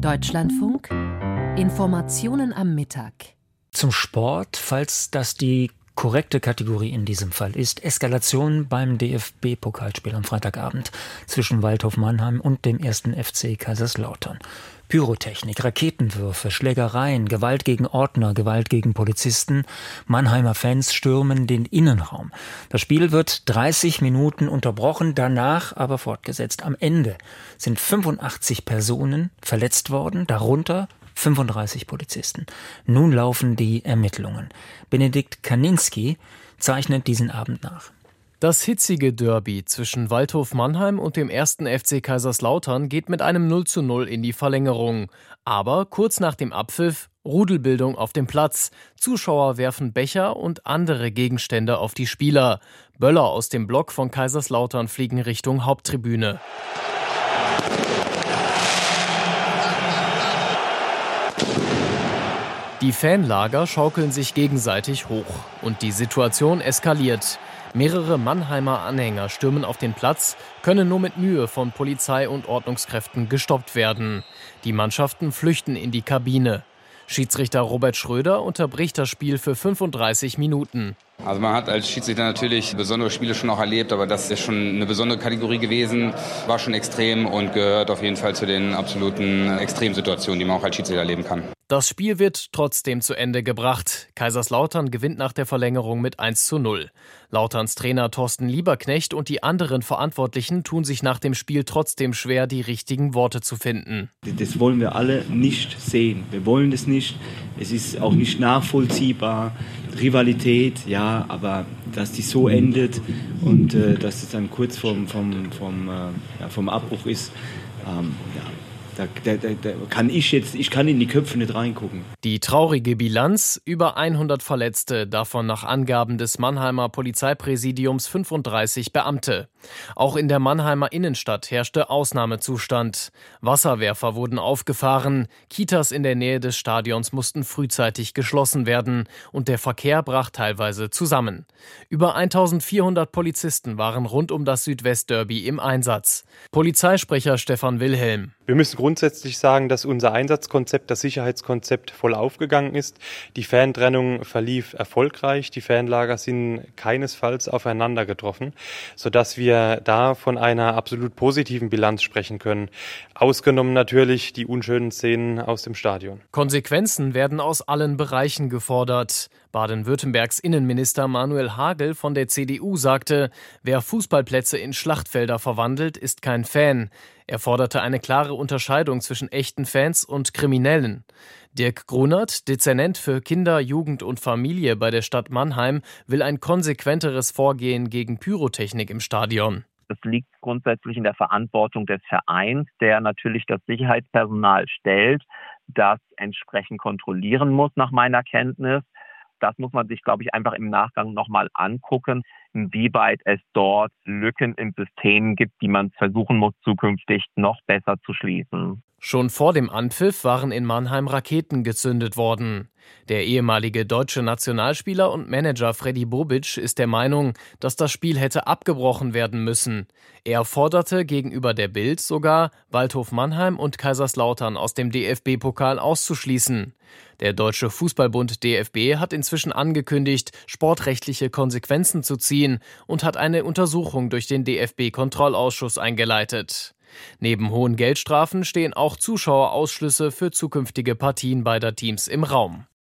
Deutschlandfunk. Informationen am Mittag. Zum Sport, falls das die korrekte Kategorie in diesem Fall ist: Eskalation beim DFB-Pokalspiel am Freitagabend zwischen Waldhof Mannheim und dem 1. FC Kaiserslautern. Pyrotechnik, Raketenwürfe, Schlägereien, Gewalt gegen Ordner, Gewalt gegen Polizisten. Mannheimer Fans stürmen den Innenraum. Das Spiel wird 30 Minuten unterbrochen, danach aber fortgesetzt. Am Ende sind 85 Personen verletzt worden, darunter 35 Polizisten. Nun laufen die Ermittlungen. Benedikt Kaninski zeichnet diesen Abend nach. Das hitzige Derby zwischen Waldhof Mannheim und dem 1. FC Kaiserslautern geht mit einem 0:0 in die Verlängerung. Aber kurz nach dem Abpfiff Rudelbildung auf dem Platz. Zuschauer werfen Becher und andere Gegenstände auf die Spieler. Böller aus dem Block von Kaiserslautern fliegen Richtung Haupttribüne. Die Fanlager schaukeln sich gegenseitig hoch und die Situation eskaliert. Mehrere Mannheimer Anhänger stürmen auf den Platz, können nur mit Mühe von Polizei und Ordnungskräften gestoppt werden. Die Mannschaften flüchten in die Kabine. Schiedsrichter Robert Schröder unterbricht das Spiel für 35 Minuten. Also man hat als Schiedsrichter natürlich besondere Spiele schon auch erlebt, aber das ist schon eine besondere Kategorie gewesen, war schon extrem und gehört auf jeden Fall zu den absoluten Extremsituationen, die man auch als Schiedsrichter erleben kann. Das Spiel wird trotzdem zu Ende gebracht. Kaiserslautern gewinnt nach der Verlängerung mit 1:0. Lauterns Trainer Thorsten Lieberknecht und die anderen Verantwortlichen tun sich nach dem Spiel trotzdem schwer, die richtigen Worte zu finden. Das wollen wir alle nicht sehen. Wir wollen es nicht. Es ist auch nicht nachvollziehbar. Rivalität, ja, aber dass die so endet und dass es dann kurz vom Abbruch ist, Da kann ich kann in die Köpfe nicht reingucken. Die traurige Bilanz: über 100 Verletzte, davon nach Angaben des Mannheimer Polizeipräsidiums 35 Beamte. Auch in der Mannheimer Innenstadt herrschte Ausnahmezustand. Wasserwerfer wurden aufgefahren, Kitas in der Nähe des Stadions mussten frühzeitig geschlossen werden und der Verkehr brach teilweise zusammen. Über 1400 Polizisten waren rund um das Südwestderby im Einsatz. Polizeisprecher Stefan Wilhelm: Wir müssen grundsätzlich sagen, dass unser Einsatzkonzept, das Sicherheitskonzept, voll aufgegangen ist. Die Fantrennung verlief erfolgreich. Die Fanlager sind keinesfalls aufeinander getroffen, sodass wir da von einer absolut positiven Bilanz sprechen können. Ausgenommen natürlich die unschönen Szenen aus dem Stadion. Konsequenzen werden aus allen Bereichen gefordert. Baden-Württembergs Innenminister Manuel Hagel von der CDU sagte, wer Fußballplätze in Schlachtfelder verwandelt, ist kein Fan. Er forderte eine klare Unterscheidung zwischen echten Fans und Kriminellen. Dirk Grunert, Dezernent für Kinder, Jugend und Familie bei der Stadt Mannheim, will ein konsequenteres Vorgehen gegen Pyrotechnik im Stadion. Das liegt grundsätzlich in der Verantwortung des Vereins, der natürlich das Sicherheitspersonal stellt, das entsprechend kontrollieren muss, nach meiner Kenntnis. Das muss man sich, glaube ich, einfach im Nachgang nochmal angucken, inwieweit es dort Lücken im System gibt, die man versuchen muss, zukünftig noch besser zu schließen. Schon vor dem Anpfiff waren in Mannheim Raketen gezündet worden. Der ehemalige deutsche Nationalspieler und Manager Freddy Bobic ist der Meinung, dass das Spiel hätte abgebrochen werden müssen. Er forderte gegenüber der Bild sogar, Waldhof Mannheim und Kaiserslautern aus dem DFB-Pokal auszuschließen. Der Deutsche Fußballbund DFB hat inzwischen angekündigt, sportrechtliche Konsequenzen zu ziehen und hat eine Untersuchung durch den DFB-Kontrollausschuss eingeleitet. Neben hohen Geldstrafen stehen auch Zuschauerausschlüsse für zukünftige Partien beider Teams im Raum.